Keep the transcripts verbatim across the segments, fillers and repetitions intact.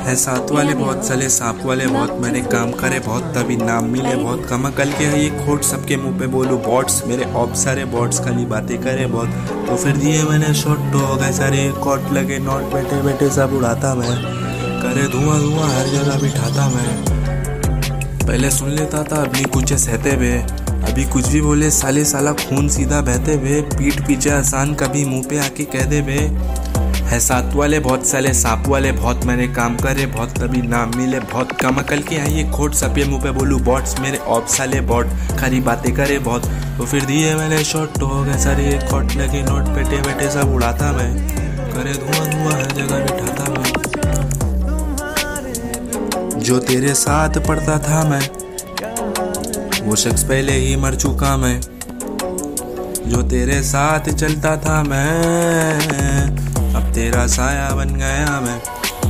है साथ वाले बहुत चले सांप वाले बहुत, मैंने काम करे बहुत तभी नाम मिले बहुत, कमा कल के है ये खोट सबके मुंह पे बोलूं बॉट्स, मेरे ऑप सारे बॉट्स खाली बातें करे बहुत, तो फिर दिए मैंने शॉट तो हो गए सारे कॉट लगे नोट, बैठे बैठे सब उड़ाता मैं, करे धुआं धुआं हर जगह बिठाता मैं, पहले सुन लेता था अभी कुछ सहते हुए, अभी कुछ भी बोले साले साला खून सीधा बहते हुए, पीठ पीछे आसान कभी मुंह पे आके कह दे बे, है साथ वाले बहुत साले सांप वाले बहुत, मैंने काम करे बहुत तभी नाम मिले बहुत, कम अकल के आई ये खोट सबके मुंह पे बोलूं बॉट्स, मेरे ऑप साले बॉट खाली बातें करे बहुत, तो फिर दिए मैंने शॉट तो हो गए सारे कॉट लगे नोट, बैठे बैठे सब उड़ाता मैं, करे धुआं धुआं हर जगह बिठाता मैं, जो तेरे साथ पढ़ता था मैं वो शख्स पहले ही मर चुका मैं, जो तेरे साथ चलता था मैं अब तेरा साया बन गया मैं,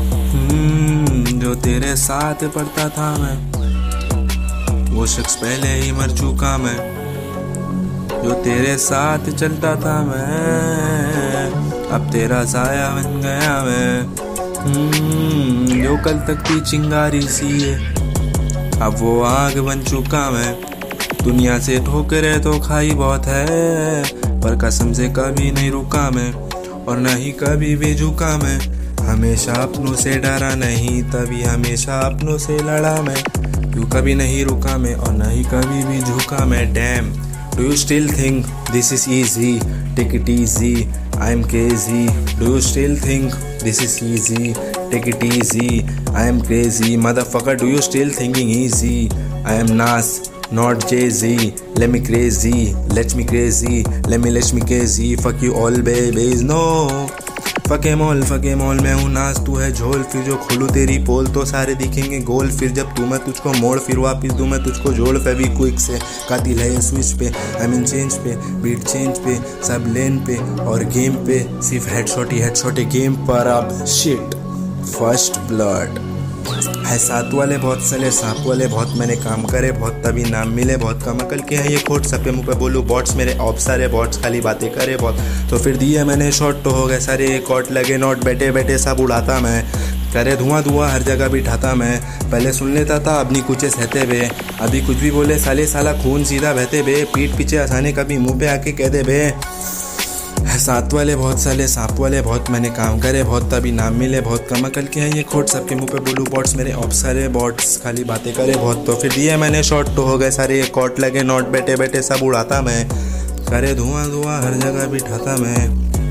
जो तेरे साथ पढ़ता था मैं वो शख्स पहले ही मर चुका मैं, जो तेरे साथ चलता था मैं अब तेरा साया बन गया मैं, जो कल तक थी चिंगारी सी है अब वो आग बन चुका मैं, दुनिया से ठोकरे तो खाई बहुत है पर कसम से कभी नहीं रुका मैं, और न ही कभी भी झुका मैं, हमेशा अपनों से डरा नहीं तभी हमेशा अपनों से लड़ा मैं, क्यों कभी नहीं रुका मैं और न ही कभी भी झुका मैं, damn do you still think this is easy, take it easy, I am crazy, do you still think this is easy, take it easy, I am crazy, motherfucker, do you still thinking easy, I am Nas, not Jay-Z, let me crazy, let me crazy, let me let me crazy, fuck you all babies, no, fuck em all, fuck em all, मैं हूँ नास तू है झोल, फिर जो खोलूँ तेरी पोल तो सारे दिखेंगे गोल, फिर जब तू मैं तुझको मोड़ फिर वापिस दूँ मैं तुझको जोड़, फेविक्विक से कातिल है स्विच पे, आई मीन चेंज पे, बीट चेंज पे, सब लेन पे और गेम पे, सिर्फ हेडशॉट ही हेडशॉट है गेम पर अब, शिट फर्स्ट ब्लड, है साथ वाले बहुत चले सांप वाले बहुत, मैंने काम करे बहुत तभी नाम मिले बहुत, कम अकल के है ये खोट सबके मुंह पे बोलूं बॉट्स, मेरे ऑप सारे बॉट्स खाली बातें करे बहुत, तो फिर दिए मैंने शॉट तो हो गए सारे कॉट लगे नोट, बैठे बैठे सब उड़ाता मैं, करे धुआं धुआं हर जगह बिठाता मैं, पहले सुन लेता था अब नहीं कुछ सहते बे, अभी कुछ भी बोले साले साला खून सीधा बहते बे, पीठ पीछे आसाने कभी मुँह पे आके कह दे बे, साथ वाले बहुत साले सांप वाले बहुत, मैंने काम करे बहुत तभी नाम मिले बहुत, कम अकल के हैं ये खोट सबके मुंह पे बोलूं बॉट्स, मेरे ऑप सारे बॉट्स खाली बातें करे बहुत, तो फिर दिए मैंने शॉट तो हो गए सारे कॉट लगे नोट, बैठे बैठे सब उड़ाता मैं, करे धुआं धुआं हर जगह बिठाता मैं,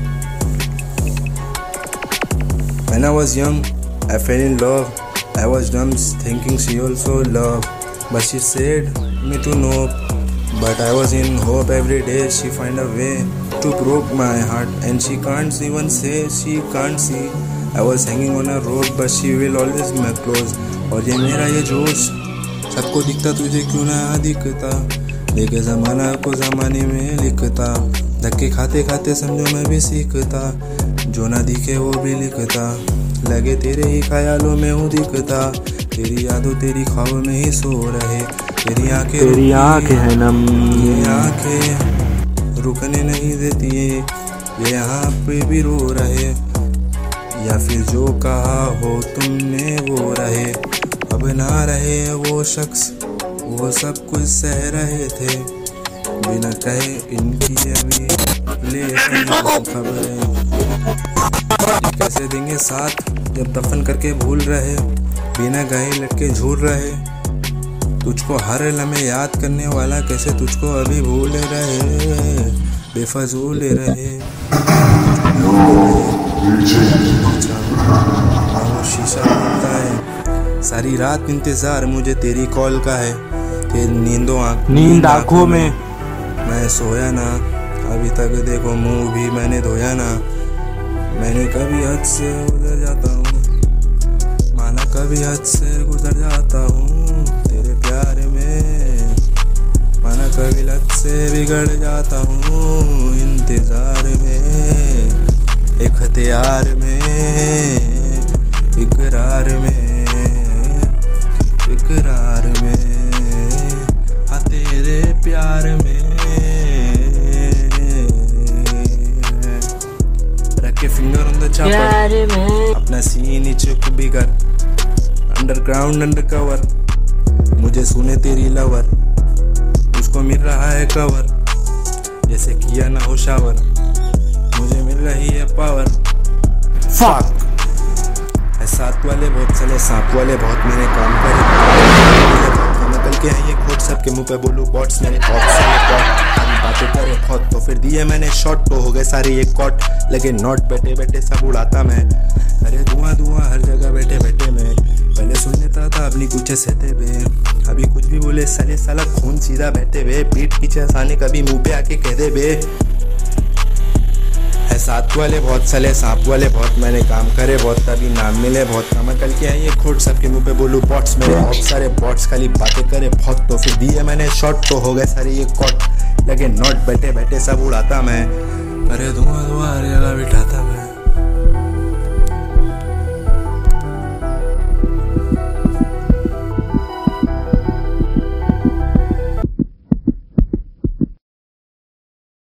When I was young, I fell in love, I was dumb thinking she also loved, but she said me to know, but I was in hope every day she find a way to broke my heart, and she can't even say she can't see, I was hanging on a rope but she will always be my close, और ये मेरा ये जोश सबको दिखता तुझे क्यों ना दिखता, लेके ज़माना को ज़माने में लिखता, धक्के खाते खाते समझो मैं भी सीखता, जो ना दिखे वो भी लिखता, लगे तेरे ही ख्यालों में हूँ दिखता, तेरी यादों तेरी ख्वाबों में ही सो रहे, तेरी आंखें तेरी आंखें है नम, ये आंखें रुकने नहीं देती ये यहाँ पे भी रो रहे, या फिर जो कहा हो तुमने वो रहे, अब ना रहे वो शख्स वो सब कुछ सह रहे थे बिना कहे, इनकी अभी ले खबर कैसे देंगे साथ जब दफन करके भूल रहे, बिना गए लटके झूल रहे, तुझको हर लम्हे याद करने वाला कैसे तुझको अभी भूल रहे, बेफजूल रहे, शीशा होता है सारी रात इंतजार मुझे तेरी कॉल का है, तेरी नींदों आँख नींद आँखों में, मैं सोया ना अभी तक देखो मुंह भी मैंने धोया ना, मैंने कभी हद से गुजर जाता हूँ, माना कभी हद से गुजर जाता हूँ तेरे प्यार में, माना कभी लत से बिगड़ जाता हूँ इंतजार में, इख्तियार में इकरार में इकरार में, हाँ तेरे प्यार में, रख के फिंगर ऑन द चापर, अपना सीन चुप भी कर, अंडरग्राउंड अंडरकवर, मुझे सुने तेरी लवर, उसको मिल रहा है कवर, जैसे किया ना हो शावर, मुझे मिल रही है पावर। फक साथ वाले बहुत चले, सांप वाले बहुत, मैंने काम करे नकल के हैं ये खोट, सबके मुंह पे बोलूं बॉट्स, मेरे बॉट्स बातें करे बहुत, तो फिर दिए मैंने शॉट, तो हो गए सारे ये कॉट, लगे नॉट, बैठे बैठे सब उड़ाता मैं, अरे धुआं धुआं हर जगह बैठे बैठे मैं, पहले सुन लेता था अपनी कुछ सहते हुए, अभी कुछ भी बोले साले साला खून सीधा बैठे हुए, पीठ पीछे हंसाने कभी मुंह पे आके कह दे बे। है साथ वाले बहुत चले, सांप वाले बहुत, मैंने काम करे बहुत, तभी नाम मिले बहुत, नकल के है ये खोट, सबके मुंह पे बोलूं बॉट्स, मेरे बहुत सारे बॉट्स खाली बातें करे बहुत, तो फिर दिए मैंने शॉट, तो हो गए सारे ये कॉट, लगे नॉट, बैठे बैठे सब उड़ाता मैं, अरे धुआं धुआं हर जगह बिठाता मैं।